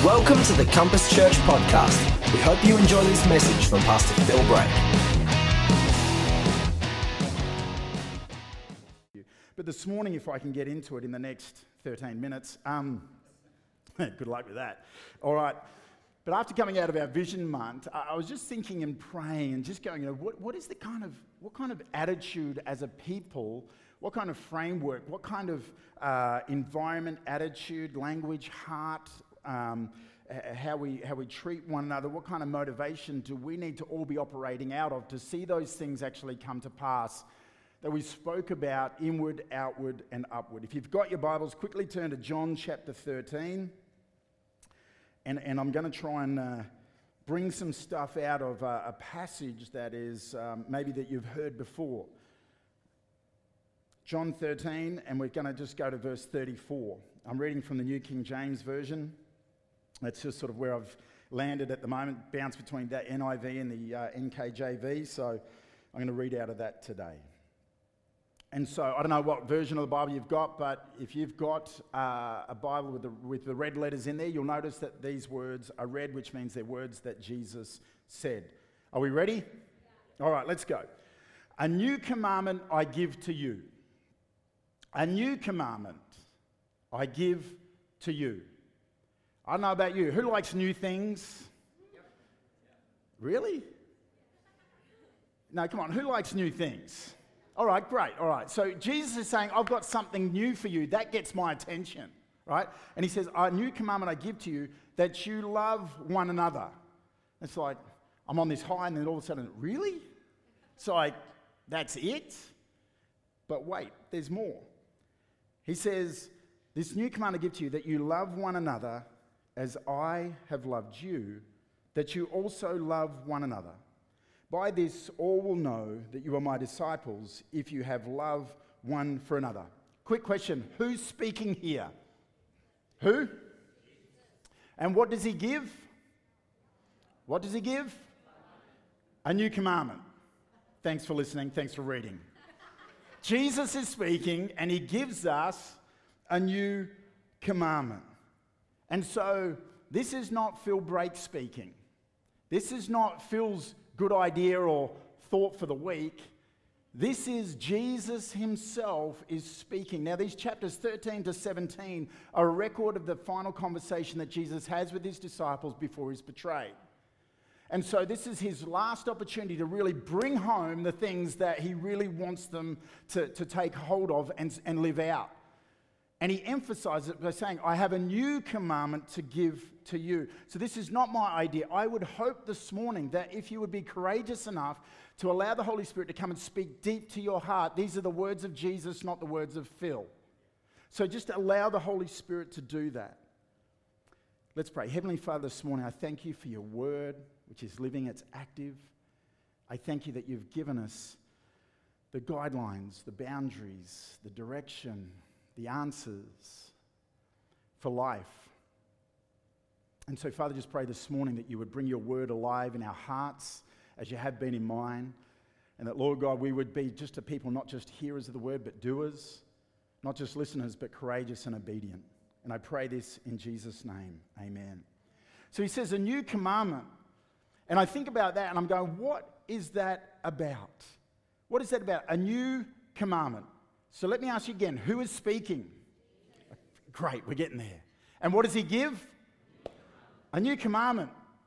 Welcome to the Compass Church podcast. We hope you enjoy this message from Pastor Phil Brake. But this morning, if I can get into it in the next 13 minutes, good luck with that. All right. But after coming out of our Vision Month, I was just thinking and praying and just going, what kind of attitude as a people, what kind of framework, what kind of environment, attitude, language, heart, how we treat one another, what kind of motivation do we need to all be operating out of to see those things actually come to pass that we spoke about inward, outward, and upward. If you've got your Bibles, quickly turn to John chapter 13. And I'm going to try and bring some stuff out of a passage that is maybe that you've heard before. John 13, and we're going to just go to verse 34. I'm reading from the New King James Version. That's just sort of where I've landed at the moment, bounce between that NIV and the NKJV, so I'm going to read out of that today. And so, I don't know what version of the Bible you've got, but if you've got a Bible with the red letters in there, you'll notice that these words are red, which means they're words that Jesus said. Are we ready? Yeah. All right, let's go. A new commandment I give to you. A new commandment I give to you. I don't know about you. Who likes new things? Yep. Really? No, come on. Who likes new things? All right, great. All right. So Jesus is saying, I've got something new for you. That gets my attention, right? And he says, a new commandment I give to you, that you love one another. It's like, I'm on this high, and then all of a sudden, really? It's like, that's it? But wait, there's more. He says, this new command I give to you, that you love one another as I have loved you, that you also love one another. By this all will know that you are my disciples if you have love one for another. Quick question, who's speaking here? Who? And what does he give? What does he give? A new commandment. Thanks for listening, thanks for reading. Jesus is speaking and he gives us a new commandment. And so this is not Phil Brake speaking. This is not Phil's good idea or thought for the week. This is Jesus himself is speaking. Now these chapters 13 to 17 are a record of the final conversation that Jesus has with his disciples before he's betrayed. And so this is his last opportunity to really bring home the things that he really wants them to take hold of and live out. And he emphasizes it by saying, I have a new commandment to give to you. So this is not my idea. I would hope this morning that if you would be courageous enough to allow the Holy Spirit to come and speak deep to your heart, these are the words of Jesus, not the words of Phil. So just allow the Holy Spirit to do that. Let's pray. Heavenly Father, this morning I thank you for your word, which is living, it's active. I thank you that you've given us the guidelines, the boundaries, the direction, the answers for life. And so, Father, just pray this morning that you would bring your word alive in our hearts as you have been in mine, and that, Lord God, we would be just a people, not just hearers of the word, but doers, not just listeners, but courageous and obedient. And I pray this in Jesus' name. Amen. So he says a new commandment. And I think about that and I'm going, what is that about? What is that about? A new commandment. So let me ask you again, who is speaking? Great, we're getting there. And what does he give? A new commandment.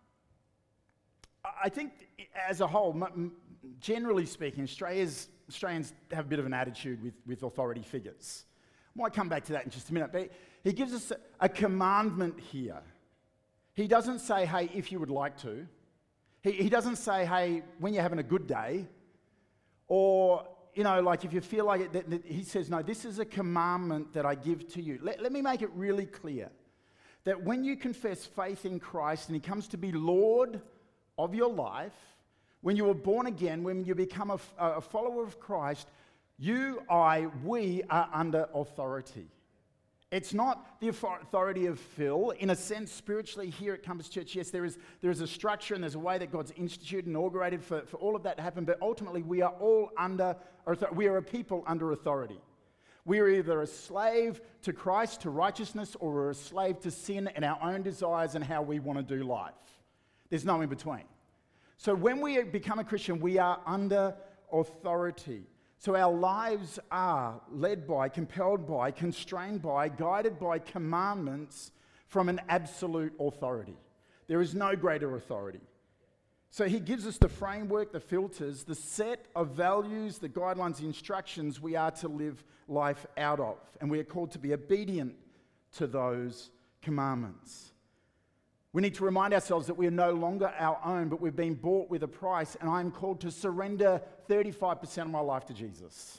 I think as a whole, generally speaking, Australians have a bit of an attitude with authority figures. I might come back to that in just a minute, but he gives us a commandment here. He doesn't say, hey, if you would like to. He doesn't say, hey, when you're having a good day, or like if you feel like it, he says, no, this is a commandment that I give to you. Let me make it really clear that when you confess faith in Christ and he comes to be Lord of your life, when you are born again, when you become a follower of Christ, we are under authority. It's not the authority of Phil. In a sense, spiritually, here at Compass Church, yes, there is a structure and there's a way that God's instituted and inaugurated for all of that to happen, but ultimately we are all we are a people under authority. We're either a slave to Christ, to righteousness, or we're a slave to sin and our own desires and how we want to do life. There's no in between. So when we become a Christian, we are under authority. So our lives are led by, compelled by, constrained by, guided by commandments from an absolute authority. There is no greater authority. So he gives us the framework, the filters, the set of values, the guidelines, the instructions we are to live life out of. And we are called to be obedient to those commandments. We need to remind ourselves that we are no longer our own, but we've been bought with a price, and I'm called to surrender 35% of my life to Jesus.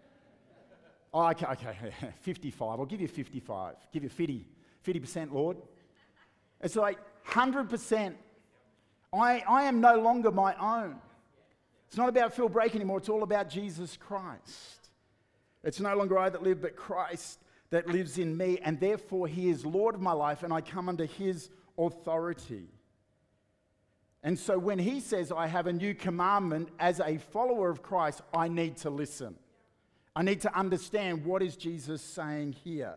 Oh, okay, 55. I'll give you 55. Give you 50%, Lord. It's like 100%. I am no longer my own. It's not about Phil Brake anymore. It's all about Jesus Christ. It's no longer I that live, but Christ that lives in me, and therefore he is Lord of my life, and I come under his authority. And so when he says, I have a new commandment as a follower of Christ, I need to listen. I need to understand what is Jesus saying here.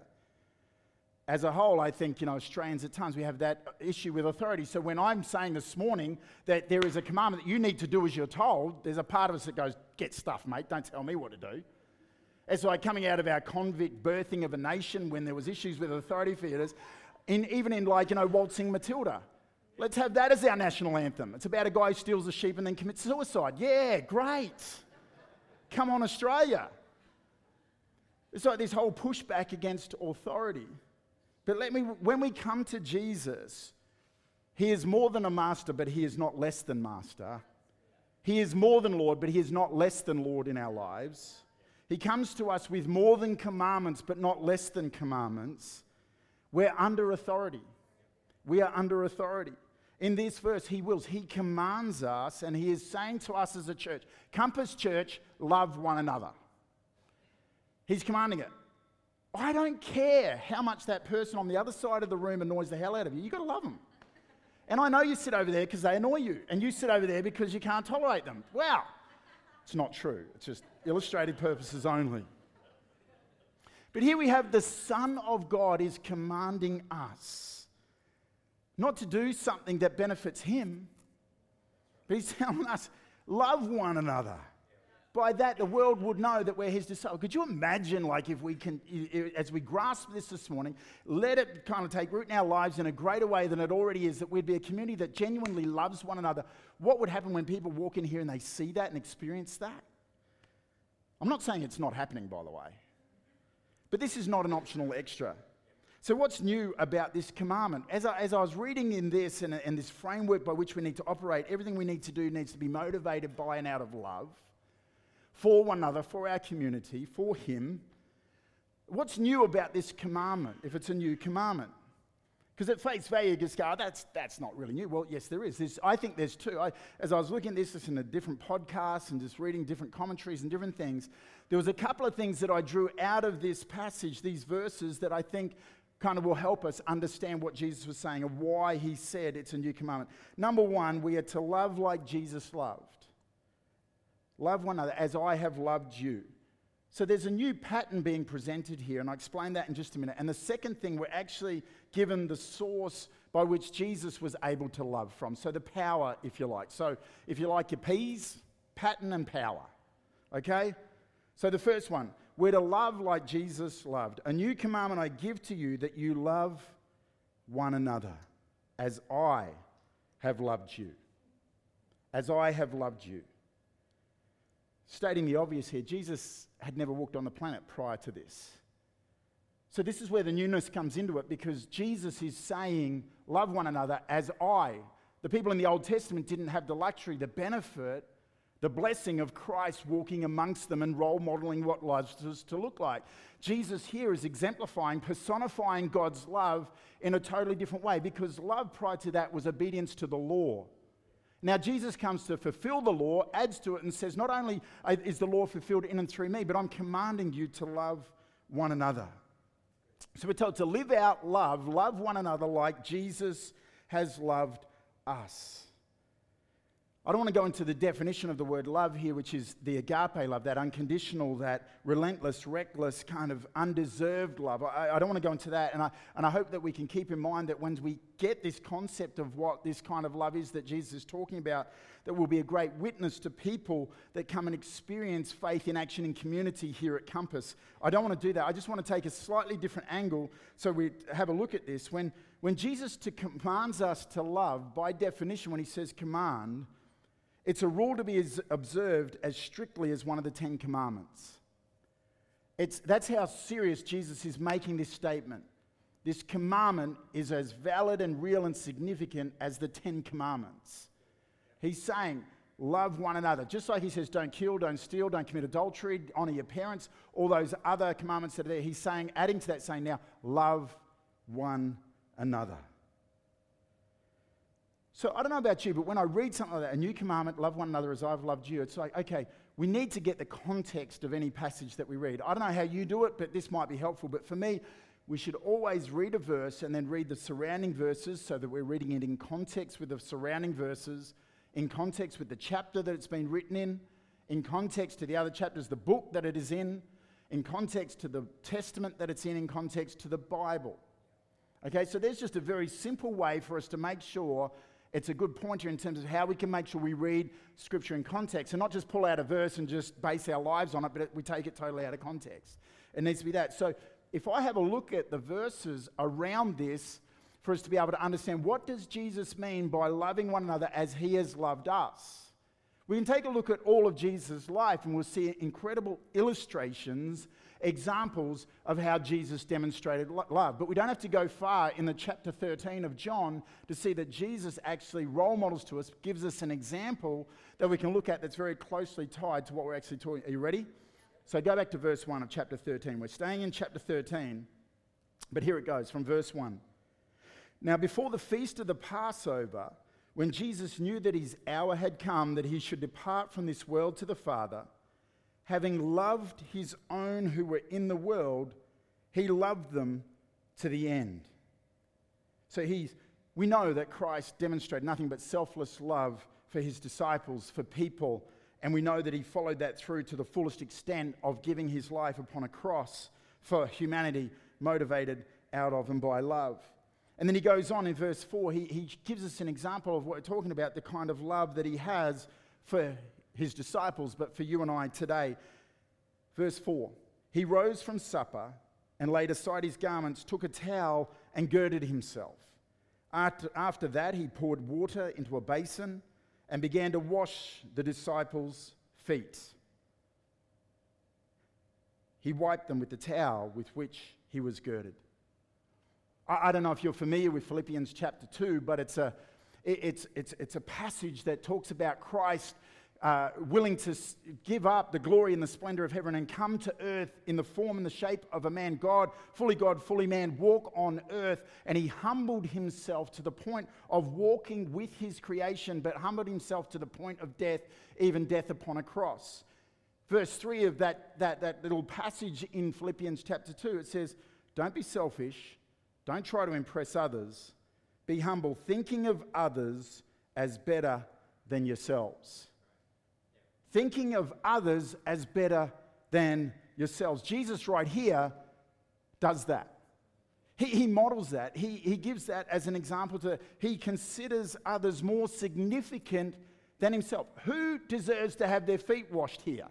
As a whole, I think, Australians at times, we have that issue with authority. So when I'm saying this morning that there is a commandment that you need to do as you're told, there's a part of us that goes, get stuffed, mate. Don't tell me what to do. It's like coming out of our convict birthing of a nation when there was issues with authority figures, even in Waltzing Matilda. Let's have that as our national anthem. It's about a guy who steals a sheep and then commits suicide. Yeah, great. Come on, Australia. It's like this whole pushback against authority. But when we come to Jesus, he is more than a master, but he is not less than master. He is more than Lord, but he is not less than Lord in our lives. He comes to us with more than commandments, but not less than commandments. We're under authority. We are under authority. In this verse, he commands us, and he is saying to us as a church, Compass Church, love one another. He's commanding it. I don't care how much that person on the other side of the room annoys the hell out of you. You've got to love them. And I know you sit over there because they annoy you, and you sit over there because you can't tolerate them. Wow. It's not true. It's just illustrative purposes only. But here we have the Son of God is commanding us not to do something that benefits him, but he's telling us, love one another. By that, the world would know that we're his disciples. Could you imagine, if we can, as we grasp this morning, let it kind of take root in our lives in a greater way than it already is, that we'd be a community that genuinely loves one another. What would happen when people walk in here and they see that and experience that? I'm not saying it's not happening, by the way. But this is not an optional extra. So what's new about this commandment? As I was reading in this and this framework by which we need to operate, everything we need to do needs to be motivated by and out of love. For one another, for our community, for him. What's new about this commandment, if it's a new commandment? Because at face value, you just go, that's not really new. Well, yes, there is. I think there's two. As I was looking at this in a different podcast and just reading different commentaries and different things, there was a couple of things that I drew out of this passage, these verses, that I think kind of will help us understand what Jesus was saying and why he said it's a new commandment. Number one, we are to love like Jesus loved. Love one another as I have loved you. So there's a new pattern being presented here, and I'll explain that in just a minute. And the second thing, we're actually given the source by which Jesus was able to love from. So the power, if you like. So if you like your P's, pattern and power. Okay? So the first one, we're to love like Jesus loved. A new commandment I give to you, that you love one another as I have loved you. As I have loved you. Stating the obvious here, Jesus had never walked on the planet prior to this. So this is where the newness comes into it, because Jesus is saying, love one another as I. The people in the Old Testament didn't have the luxury, the benefit, the blessing of Christ walking amongst them and role modeling what love is to look like. Jesus here is exemplifying, personifying God's love in a totally different way, because love prior to that was obedience to the law. Now, Jesus comes to fulfill the law, adds to it, and says, not only is the law fulfilled in and through me, but I'm commanding you to love one another. So we're told to live out love one another like Jesus has loved us. I don't want to go into the definition of the word love here, which is the agape love, that unconditional, that relentless, reckless, kind of undeserved love. I don't want to go into that, and I hope that we can keep in mind that when we get this concept of what this kind of love is that Jesus is talking about, that will be a great witness to people that come and experience faith in action in community here at Compass. I don't want to do that. I just want to take a slightly different angle so we have a look at this. When Jesus commands us to love, by definition, when he says command, it's a rule to be observed as strictly as one of the 10 Commandments. That's how serious Jesus is making this statement. This commandment is as valid and real and significant as the 10 Commandments. He's saying, love one another. Just like he says, don't kill, don't steal, don't commit adultery, honor your parents, all those other commandments that are there. He's saying, adding to that, saying now, love one another. So I don't know about you, but when I read something like that, a new commandment, love one another as I've loved you, it's like, okay, we need to get the context of any passage that we read. I don't know how you do it, but this might be helpful. But for me, we should always read a verse and then read the surrounding verses so that we're reading it in context with the surrounding verses, in context with the chapter that it's been written in context to the other chapters, the book that it is in context to the testament that it's in context to the Bible. Okay, so there's just a very simple way for us to make sure it's a good pointer in terms of how we can make sure we read Scripture in context and not just pull out a verse and just base our lives on it, but we take it totally out of context. It needs to be that. So if I have a look at the verses around this for us to be able to understand what does Jesus mean by loving one another as he has loved us, we can take a look at all of Jesus' life and we'll see incredible illustrations, examples of how Jesus demonstrated love. But we don't have to go far in the chapter 13 of John to see that Jesus actually role models to us, gives us an example that we can look at that's very closely tied to what we're actually talking. Are you ready? So go back to verse 1 of chapter 13. We're staying in chapter 13, but here it goes from verse 1. Now before the feast of the Passover, when Jesus knew that his hour had come, that he should depart from this world to the Father, having loved his own who were in the world, he loved them to the end. So we know that Christ demonstrated nothing but selfless love for his disciples, for people, and we know that he followed that through to the fullest extent of giving his life upon a cross for humanity, motivated out of and by love. And then he goes on in verse 4, he gives us an example of what we're talking about, the kind of love that he has for his disciples, but for you and I today. Verse 4, he rose from supper and laid aside his garments, took a towel and girded himself. After that, he poured water into a basin and began to wash the disciples' feet. He wiped them with the towel with which he was girded. I don't know if you're familiar with Philippians chapter 2, but it's a passage that talks about Christ willing to give up the glory and the splendor of heaven and come to earth in the form and the shape of a man, God, fully man, walk on earth. And he humbled himself to the point of walking with his creation, but humbled himself to the point of death, even death upon a cross. Verse 3 of that little passage in Philippians chapter 2, it says, don't be selfish. Don't try to impress others. Be humble, thinking of others as better than yourselves. Thinking of others as better than yourselves. Jesus right here does that. He models that. He gives that as an example. He considers others more significant than himself. Who deserves to have their feet washed here?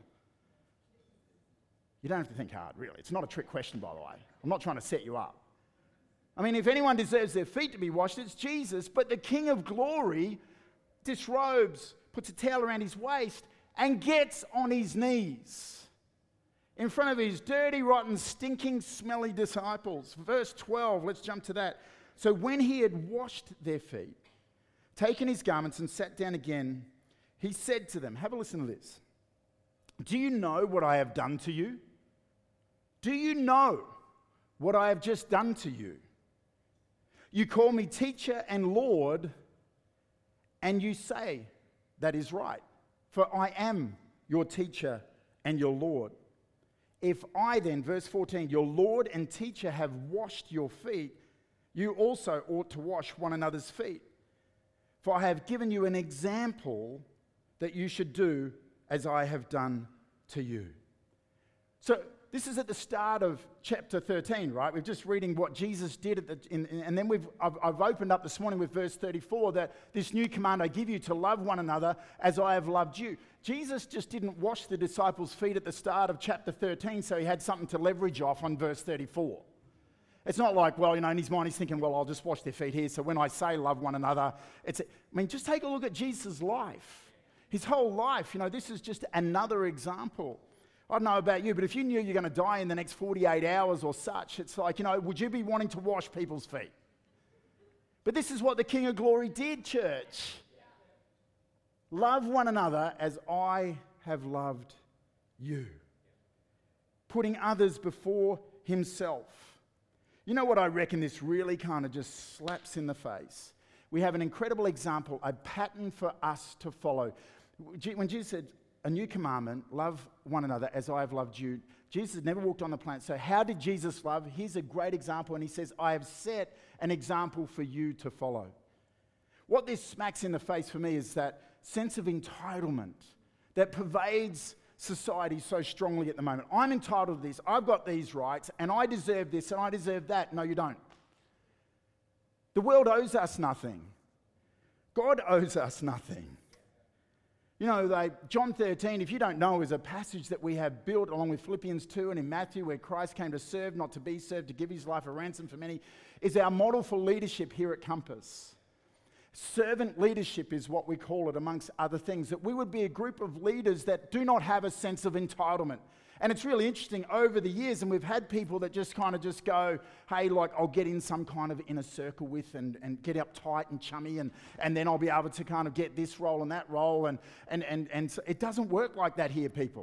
You don't have to think hard, really. It's not a trick question, by the way. I'm not trying to set you up. I mean, if anyone deserves their feet to be washed, it's Jesus. But the King of Glory disrobes, puts a towel around his waist, and gets on his knees in front of his dirty, rotten, stinking, smelly disciples. Verse 12, let's jump to that. So when he had washed their feet, taken his garments and sat down again, he said to them, have a listen to this. Do you know what I have done to you? Do you know what I have just done to you? You call me teacher and Lord, and you say that is right. For I am your teacher and your Lord. If I then, verse 14, your Lord and teacher have washed your feet, you also ought to wash one another's feet. For I have given you an example that you should do as I have done to you. So this is at the start of chapter 13, right? We're just reading what Jesus did and then I've opened up this morning with verse 34 that this new command I give you to love one another as I have loved you. Jesus just didn't wash the disciples' feet at the start of chapter 13 so he had something to leverage off on verse 34. It's not like, well, in his mind he's thinking, well, I'll just wash their feet here so when I say love one another, just take a look at Jesus' life. His whole life, this is just another example. I don't know about you, but if you knew you're going to die in the next 48 hours or such, it's like, would you be wanting to wash people's feet? But this is what the King of Glory did, church. Love one another as I have loved you. Putting others before himself. You know what I reckon this really kind of just slaps in the face? We have an incredible example, a pattern for us to follow. When Jesus said, a new commandment, love one another as I have loved you. Jesus had never walked on the planet. So how did Jesus love? Here's a great example. And he says, I have set an example for you to follow. What this smacks in the face for me is that sense of entitlement that pervades society so strongly at the moment. I'm entitled to this. I've got these rights and I deserve this and I deserve that. No, you don't. The world owes us nothing. God owes us nothing. John 13, if you don't know, is a passage that we have built along with Philippians 2 and in Matthew where Christ came to serve, not to be served, to give his life a ransom for many, is our model for leadership here at Compass. Servant leadership is what we call it amongst other things, that we would be a group of leaders that do not have a sense of entitlement. And it's really interesting over the years, and we've had people that just kind of just go, hey, I'll get in some kind of inner circle with and get uptight and chummy, and then I'll be able to kind of get this role and that role. And so it doesn't work like that here, people.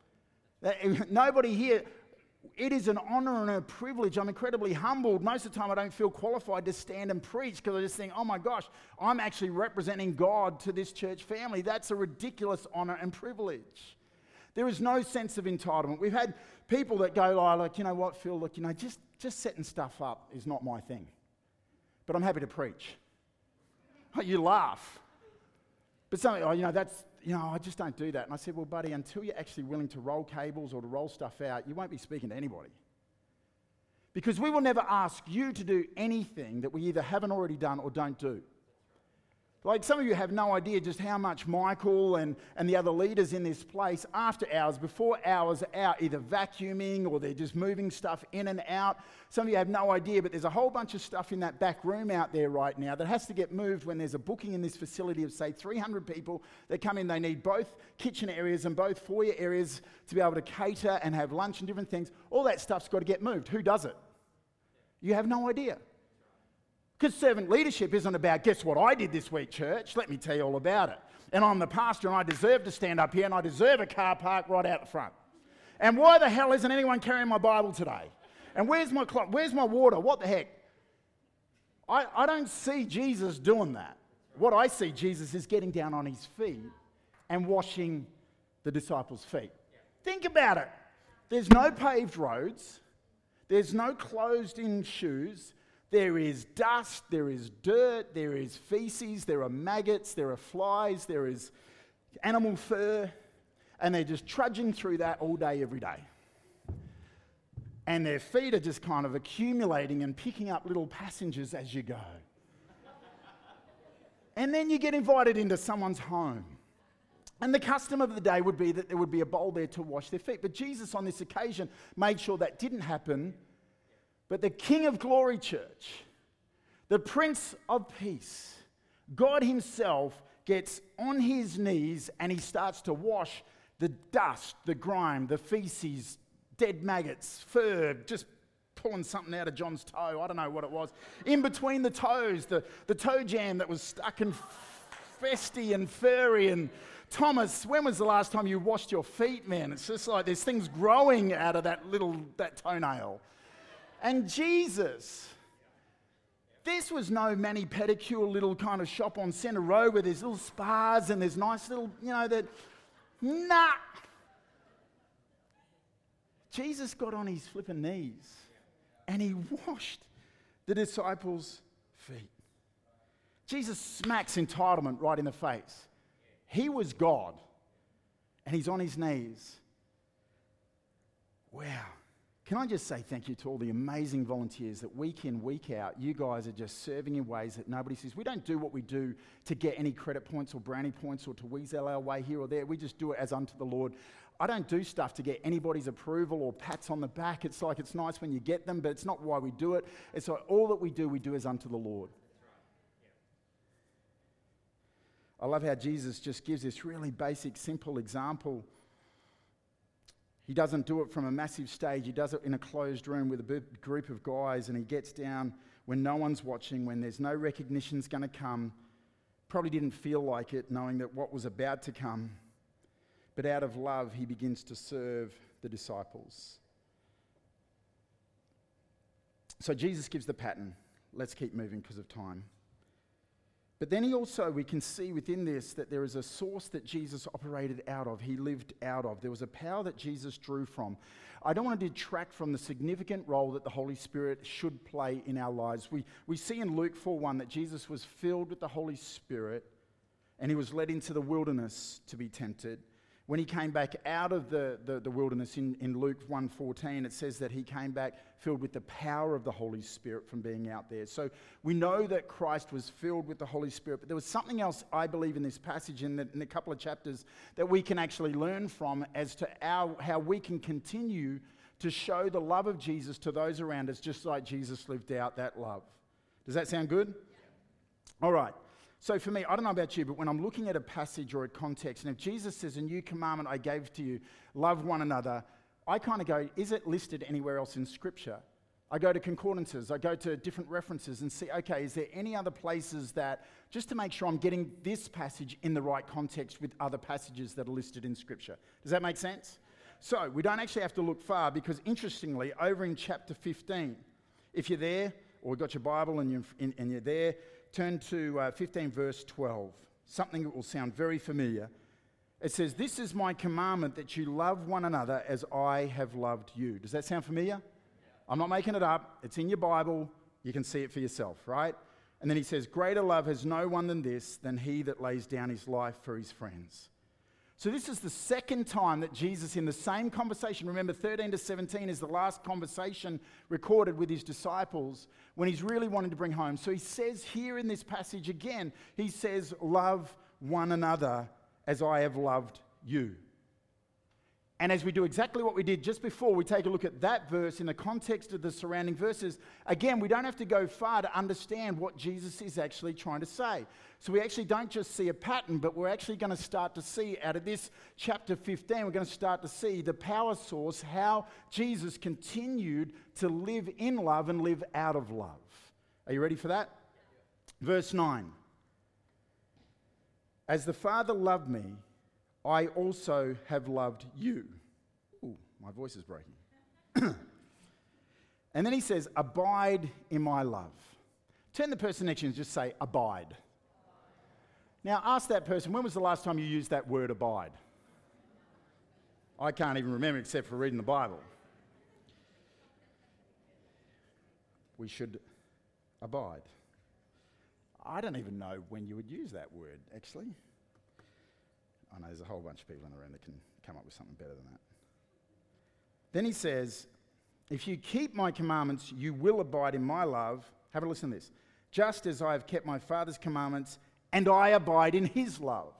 Nobody here, it is an honor and a privilege. I'm incredibly humbled. Most of the time I don't feel qualified to stand and preach because I just think, oh my gosh, I'm actually representing God to this church family. That's a ridiculous honor and privilege. There is no sense of entitlement. We've had people that go like, you know what, Phil, look, just setting stuff up is not my thing. But I'm happy to preach. You laugh. But something, I just don't do that. And I said, well, buddy, until you're actually willing to roll cables or to roll stuff out, you won't be speaking to anybody. Because we will never ask you to do anything that we either haven't already done or don't do. Like some of you have no idea just how much Michael and the other leaders in this place, after hours, before hours are out, either vacuuming or they're just moving stuff in and out. Some of you have no idea, but there's a whole bunch of stuff in that back room out there right now that has to get moved when there's a booking in this facility of, say, 300 people. They come in, they need both kitchen areas and both foyer areas to be able to cater and have lunch and different things. All that stuff's got to get moved. Who does it? You have no idea. Because servant leadership isn't about, guess what I did this week, church? Let me tell you all about it. And I'm the pastor and I deserve to stand up here and I deserve a car park right out the front. And why the hell isn't anyone carrying my Bible today? And where's my clock? Where's my water? What the heck? I don't see Jesus doing that. What I see Jesus is getting down on his feet and washing the disciples' feet. Think about it. There's no paved roads. There's no closed-in shoes. There is dust, there is dirt, there is feces, there are maggots, there are flies, there is animal fur, and they're just trudging through that all day, every day. And their feet are just kind of accumulating and picking up little passengers as you go. And then you get invited into someone's home. And the custom of the day would be that there would be a bowl there to wash their feet. But Jesus on this occasion made sure that didn't happen. But the King of Glory, church, the Prince of Peace, God himself gets on his knees and he starts to wash the dust, the grime, the feces, dead maggots, fur, just pulling something out of John's toe. I don't know what it was. In between the toes, the toe jam that was stuck and festy and furry. And Thomas, when was the last time you washed your feet, man? It's just like there's things growing out of that toenail. And Jesus, this was no mani-pedicure little kind of shop on Centre Road where there's little spas and there's nice little, nah. Jesus got on his flipping knees and he washed the disciples' feet. Jesus smacks entitlement right in the face. He was God, and he's on his knees. Wow. Can I just say thank you to all the amazing volunteers that week in, week out, you guys are just serving in ways that nobody sees. We don't do what we do to get any credit points or brownie points or to weasel our way here or there. We just do it as unto the Lord. I don't do stuff to get anybody's approval or pats on the back. It's like it's nice when you get them, but it's not why we do it. It's like all that we do as unto the Lord. I love how Jesus just gives this really basic, simple example. He doesn't do it from a massive stage. He does it in a closed room with a group of guys, and he gets down when no one's watching, when there's no recognition's going to come. Probably didn't feel like it, knowing that what was about to come. But out of love, he begins to serve the disciples. So Jesus gives the pattern. Let's keep moving because of time. But then we can see within this that there is a source that Jesus operated out of, he lived out of. There was a power that Jesus drew from. I don't want to detract from the significant role that the Holy Spirit should play in our lives. We see in Luke 4:1 that Jesus was filled with the Holy Spirit and he was led into the wilderness to be tempted. When he came back out of the wilderness in Luke 1:14, it says that he came back filled with the power of the Holy Spirit from being out there. So we know that Christ was filled with the Holy Spirit, but there was something else I believe in this passage in a couple of chapters that we can actually learn from as to how we can continue to show the love of Jesus to those around us, just like Jesus lived out that love. Does that sound good? All right. So for me, I don't know about you, but when I'm looking at a passage or a context, and if Jesus says, a new commandment I gave to you, love one another, I kind of go, is it listed anywhere else in Scripture? I go to concordances, I go to different references and see, okay, is there any other places that, just to make sure I'm getting this passage in the right context with other passages that are listed in Scripture. Does that make sense? So we don't actually have to look far because interestingly, over in chapter 15, if you're there, or you've got your Bible and you're there, turn to 15 verse 12, something that will sound very familiar. It says, this is my commandment that you love one another as I have loved you. Does that sound familiar? Yeah. I'm not making it up. It's in your Bible. You can see it for yourself, right? And then he says, greater love has no one than this, than he that lays down his life for his friends. So this is the second time that Jesus, in the same conversation, remember 13 to 17 is the last conversation recorded with his disciples when he's really wanting to bring home. So he says here in this passage again, he says, love one another as I have loved you. And as we do exactly what we did just before, we take a look at that verse in the context of the surrounding verses. Again, we don't have to go far to understand what Jesus is actually trying to say. So we actually don't just see a pattern, but we're actually going to start to see out of this chapter 15, we're going to start to see the power source, how Jesus continued to live in love and live out of love. Are you ready for that? Verse 9. As the Father loved me, I also have loved you. Ooh, my voice is breaking. And then he says, abide in my love. Turn the person next to you and just say, abide. Now ask that person, when was the last time you used that word abide? I can't even remember except for reading the Bible. We should abide. I don't even know when you would use that word, actually. I know there's a whole bunch of people in the room that can come up with something better than that. Then he says, if you keep my commandments, you will abide in my love. Have a listen to this. Just as I have kept my Father's commandments, and I abide in his love.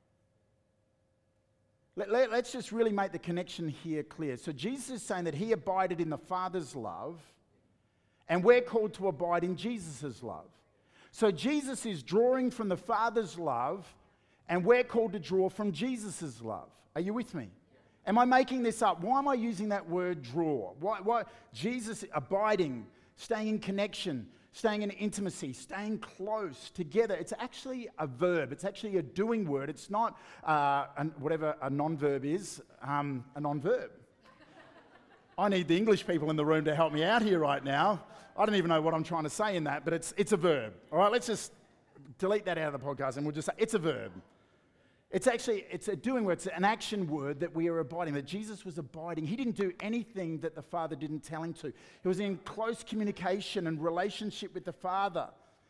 Let's just really make the connection here clear. So Jesus is saying that he abided in the Father's love, and we're called to abide in Jesus' love. So Jesus is drawing from the Father's love, and we're called to draw from Jesus' love. Are you with me? Am I making this up? Why am I using that word draw? Why? Jesus abiding, staying in connection, staying in intimacy, staying close together. It's actually a verb. It's actually a doing word. It's not whatever a non-verb is, a non-verb. I need the English people in the room to help me out here right now. I don't even know what I'm trying to say in that, but it's a verb. All right, let's just delete that out of the podcast and we'll just say it's a verb. It's a doing word. It's an action word that we are abiding, that Jesus was abiding. He didn't do anything that the Father didn't tell him to. He was in close communication and relationship with the Father.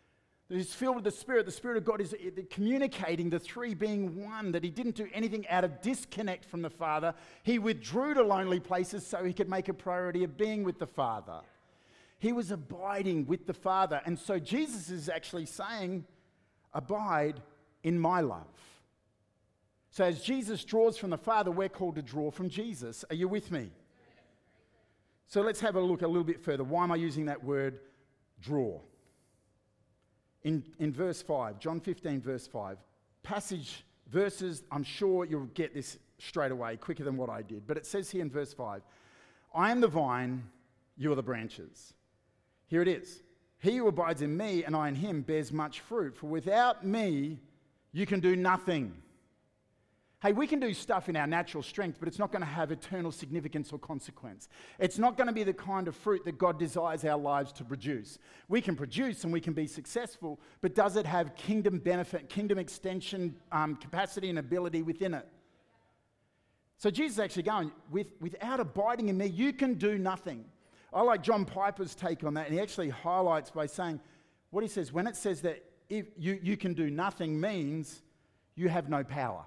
that he's filled with the Spirit of God is communicating the three being one, that he didn't do anything out of disconnect from the Father. He withdrew to lonely places so he could make a priority of being with the Father. He was abiding with the Father. And so Jesus is actually saying, abide in my love. So as Jesus draws from the Father, we're called to draw from Jesus. Are you with me? So let's have a look a little bit further. Why am I using that word draw? In verse 5, John 15, verse 5, verses, I'm sure you'll get this straight away, quicker than what I did. But it says here in verse 5, I am the vine, you are the branches. Here it is. He who abides in me and I in him bears much fruit, for without me you can do nothing. Hey, we can do stuff in our natural strength, but it's not going to have eternal significance or consequence. It's not going to be the kind of fruit that God desires our lives to produce. We can produce and we can be successful, but does it have kingdom benefit, kingdom extension, capacity and ability within it? So Jesus is actually going, without abiding in me, you can do nothing. I like John Piper's take on that, and he actually highlights by saying, what he says, when it says that if you can do nothing means you have no power.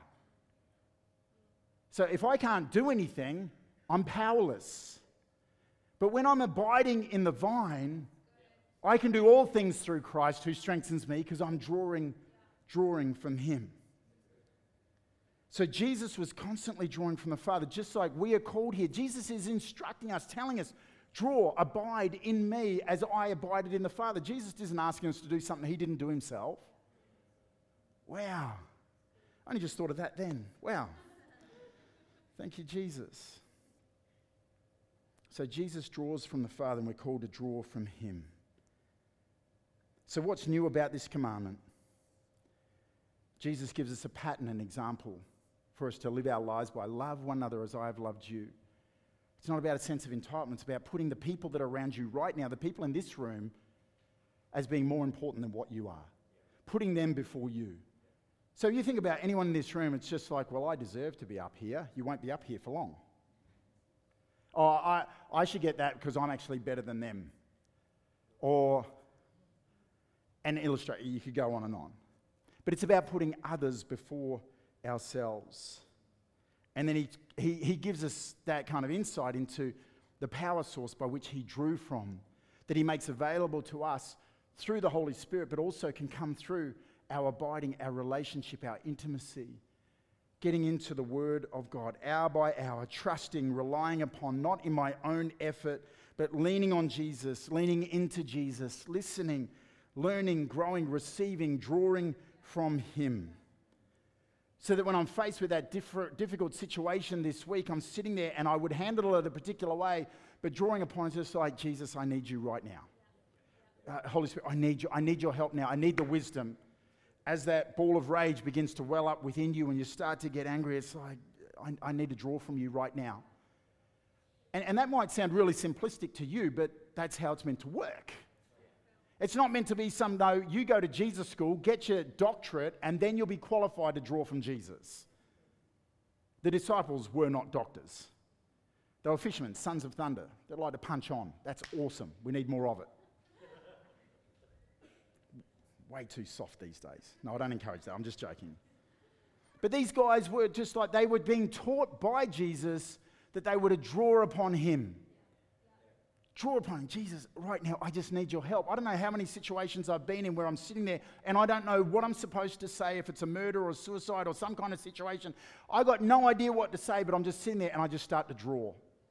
So if I can't do anything, I'm powerless. But when I'm abiding in the vine, I can do all things through Christ who strengthens me because I'm drawing from him. So Jesus was constantly drawing from the Father, just like we are called here. Jesus is instructing us, telling us, draw, abide in me as I abided in the Father. Jesus isn't asking us to do something he didn't do himself. Wow. I only just thought of that then. Wow. Thank you, Jesus. So Jesus draws from the Father, and we're called to draw from him. So what's new about this commandment? Jesus gives us a pattern, an example for us to live our lives by. Love one another as I have loved you. It's not about a sense of entitlement. It's about putting the people that are around you right now, the people in this room, as being more important than what you are. Putting them before you. So you think about anyone in this room, it's just like, well, I deserve to be up here. You won't be up here for long. Oh, I should get that because I'm actually better than them. Or, and illustrate, you could go on and on. But it's about putting others before ourselves. And then he gives us that kind of insight into the power source by which he drew from, that he makes available to us through the Holy Spirit, but also can come through our abiding, our relationship, our intimacy, getting into the Word of God, hour by hour, trusting, relying upon, not in my own effort, but leaning on Jesus, leaning into Jesus, listening, learning, growing, receiving, drawing from him. So that when I'm faced with that difficult situation this week, I'm sitting there and I would handle it a particular way, but drawing upon it, just like, Jesus, I need you right now. Holy Spirit, I need your help now. I need the wisdom. As that ball of rage begins to well up within you and you start to get angry, it's like, I need to draw from you right now. And that might sound really simplistic to you, but that's how it's meant to work. It's not meant to be you go to Jesus school, get your doctorate, and then you'll be qualified to draw from Jesus. The disciples were not doctors. They were fishermen, sons of thunder. They like to punch on. That's awesome. We need more of it. Way too soft these days. No, I don't encourage that. I'm just joking. But these guys were just like, they were being taught by Jesus that they were to draw upon him. Draw upon him. Jesus, right now, I just need your help. I don't know how many situations I've been in where I'm sitting there and I don't know what I'm supposed to say, if it's a murder or suicide or some kind of situation. I got no idea what to say, but I'm just sitting there and I just start to draw.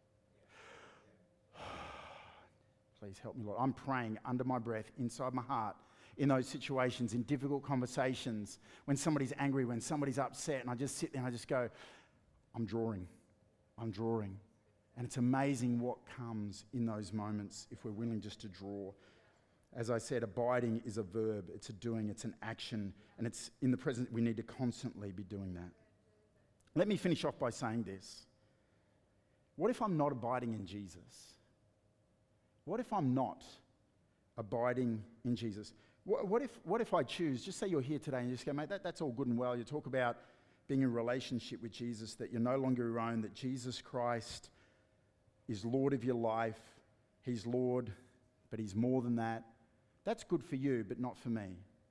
Please help me, Lord. I'm praying under my breath, inside my heart, in those situations, in difficult conversations, when somebody's angry, when somebody's upset, and I just sit there and I just go, I'm drawing. And it's amazing what comes in those moments if we're willing just to draw. As I said, abiding is a verb, it's a doing, it's an action, and it's in the present. We need to constantly be doing that. Let me finish off by saying this. What if I'm not abiding in Jesus? What if I'm not abiding in Jesus? What if I choose, just say you're here today and you just go, mate, that's all good and well. You talk about being in relationship with Jesus, that you're no longer your own, that Jesus Christ is Lord of your life. He's Lord, but he's more than that. That's good for you, but not for me.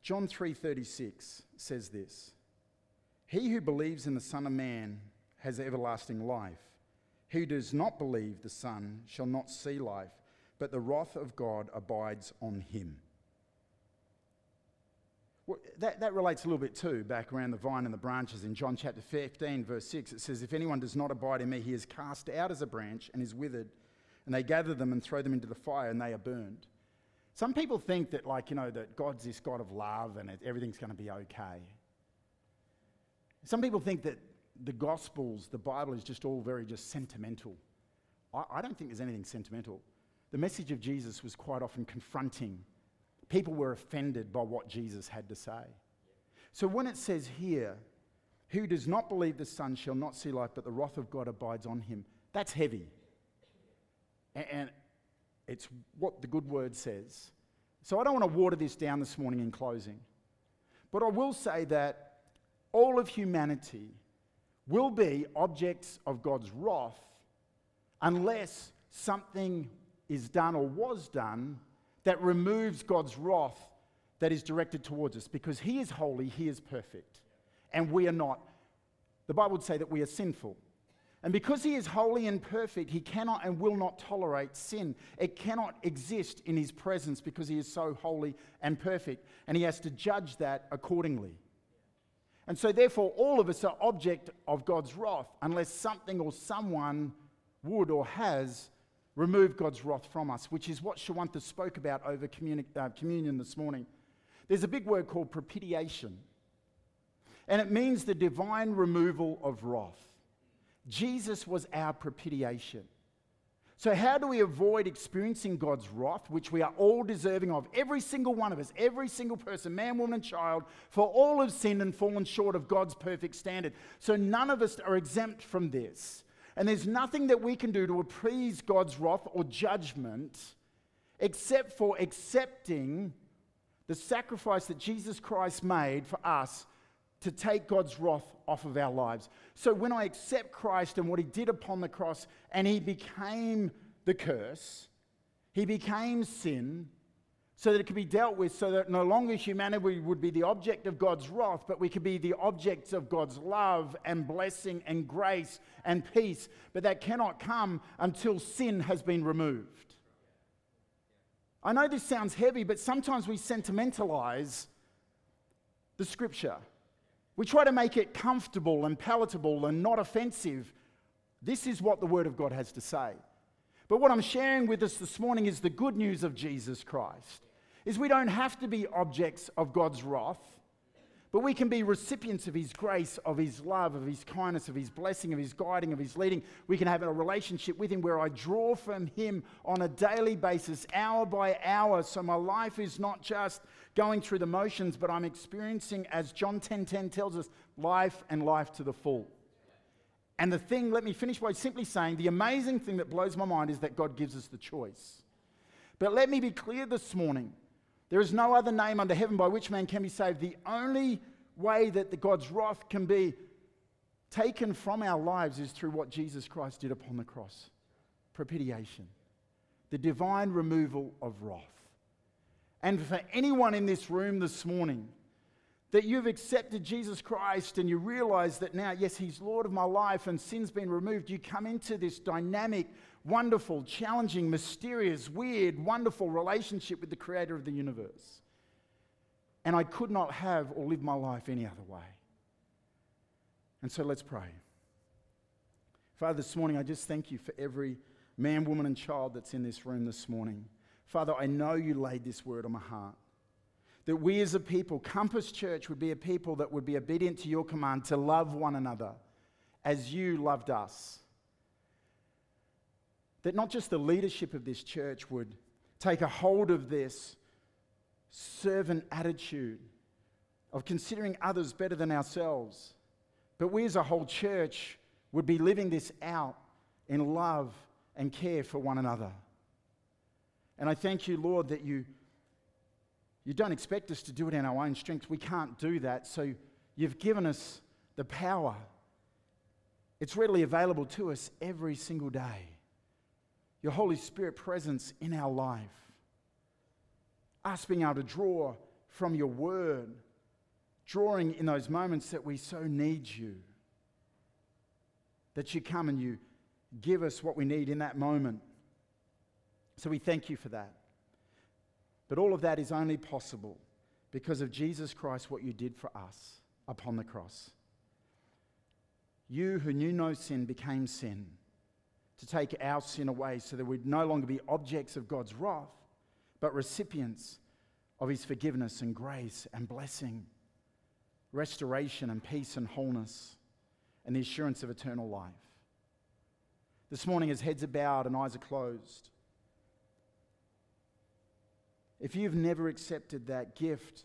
John 3:36 says this: "He who believes in the Son of Man has everlasting life. He who does not believe the Son shall not see life, but the wrath of God abides on him." Well, that relates a little bit too, back around the vine and the branches in John chapter 15, verse 6. It says, "If anyone does not abide in me, he is cast out as a branch and is withered, and they gather them and throw them into the fire, and they are burned." Some people think that, that God's this God of love and everything's going to be okay. Some people think that the Gospels, the Bible, is just all very just sentimental. I don't think there's anything sentimental. The message of Jesus was quite often confronting. People were offended by what Jesus had to say. So when it says here, "Who does not believe the Son shall not see life, but the wrath of God abides on him," that's heavy. And it's what the good word says. So I don't want to water this down this morning in closing. But I will say that all of humanity will be objects of God's wrath unless something is done or was done that removes God's wrath that is directed towards us, because he is holy, he is perfect, and we are not. The Bible would say that we are sinful. And because he is holy and perfect, he cannot and will not tolerate sin. It cannot exist in his presence because he is so holy and perfect, and he has to judge that accordingly. And so therefore, all of us are object of God's wrath unless something or someone would or has removed God's wrath from us, which is what Shawantha spoke about over communion this morning. There's a big word called propitiation, and it means the divine removal of wrath. Jesus was our propitiation. So how do we avoid experiencing God's wrath, which we are all deserving of? Every single one of us, every single person, man, woman, and child, for all have sinned and fallen short of God's perfect standard. So none of us are exempt from this. And there's nothing that we can do to appease God's wrath or judgment except for accepting the sacrifice that Jesus Christ made for us to take God's wrath off of our lives. So when I accept Christ and what he did upon the cross, and he became the curse, he became sin, so that it could be dealt with, so that no longer humanity would be the object of God's wrath, but we could be the objects of God's love and blessing and grace and peace. But that cannot come until sin has been removed. I know this sounds heavy, but sometimes we sentimentalize the scripture. We try to make it comfortable and palatable and not offensive. This is what the Word of God has to say. But what I'm sharing with us this morning is the good news of Jesus Christ. Is we don't have to be objects of God's wrath, but we can be recipients of his grace, of his love, of his kindness, of his blessing, of his guiding, of his leading. We can have a relationship with him where I draw from him on a daily basis, hour by hour. So my life is not just going through the motions, but I'm experiencing, as John 10:10 tells us, life and life to the full. And let me finish by simply saying, the amazing thing that blows my mind is that God gives us the choice. But let me be clear this morning. There is no other name under heaven by which man can be saved. The only way that God's wrath can be taken from our lives is through what Jesus Christ did upon the cross. Propitiation. The divine removal of wrath. And for anyone in this room this morning, that you've accepted Jesus Christ and you realize that now, yes, he's Lord of my life and sin's been removed, you come into this dynamic, wonderful, challenging, mysterious, weird, wonderful relationship with the creator of the universe. And I could not have or live my life any other way. And so let's pray. Father, this morning I just thank you for every man, woman, and child that's in this room this morning. Father, I know you laid this word on my heart. That we as a people, Compass Church, would be a people that would be obedient to your command to love one another as you loved us. That not just the leadership of this church would take a hold of this servant attitude of considering others better than ourselves, but we as a whole church would be living this out in love and care for one another. And I thank you, Lord, that you don't expect us to do it in our own strength. We can't do that. So you've given us the power. It's readily available to us every single day. Your Holy Spirit presence in our life. Us being able to draw from your word, drawing in those moments that we so need you, that you come and you give us what we need in that moment. So we thank you for that. But all of that is only possible because of Jesus Christ, what you did for us upon the cross. You who knew no sin became sin to take our sin away so that we'd no longer be objects of God's wrath, but recipients of his forgiveness and grace and blessing, restoration and peace and wholeness, and the assurance of eternal life. This morning, as heads are bowed and eyes are closed, if you've never accepted that gift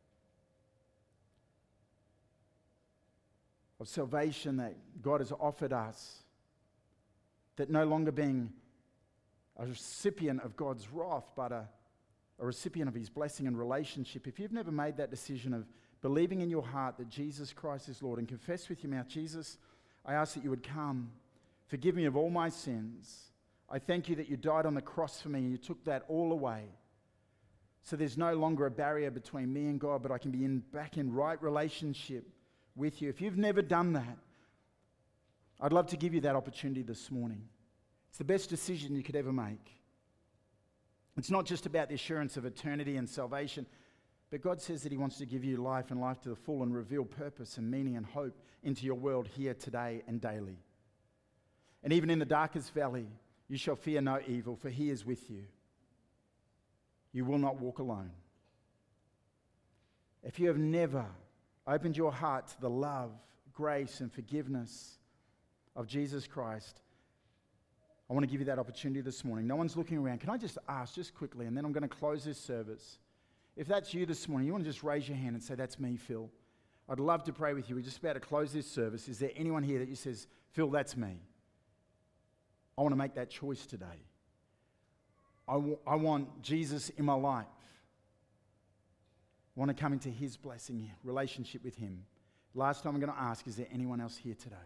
of salvation that God has offered us, that no longer being a recipient of God's wrath, but a recipient of his blessing and relationship, if you've never made that decision of believing in your heart that Jesus Christ is Lord and confess with your mouth, Jesus, I ask that you would come, forgive me of all my sins. I thank you that you died on the cross for me and you took that all away. So there's no longer a barrier between me and God, but I can be back in right relationship with you. If you've never done that, I'd love to give you that opportunity this morning. It's the best decision you could ever make. It's not just about the assurance of eternity and salvation, but God says that he wants to give you life and life to the full and reveal purpose and meaning and hope into your world here today and daily. And even in the darkest valley, you shall fear no evil, for he is with you. You will not walk alone. If you have never opened your heart to the love, grace, and forgiveness of Jesus Christ, I want to give you that opportunity this morning. No one's looking around. Can I just ask, just quickly, and then I'm going to close this service. If that's you this morning, you want to just raise your hand and say, that's me, Phil. I'd love to pray with you. We're just about to close this service. Is there anyone here that says, Phil, that's me? I want to make that choice today. I want Jesus in my life. I want to come into his blessing, relationship with him. Last time I'm going to ask, is there anyone else here today?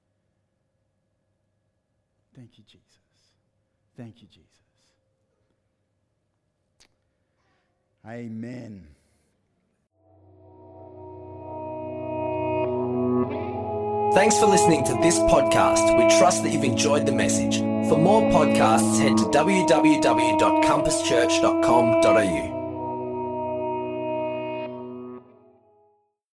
Thank you, Jesus. Thank you, Jesus. Amen. Thanks for listening to this podcast. We trust that you've enjoyed the message. For more podcasts, head to www.compasschurch.com.au.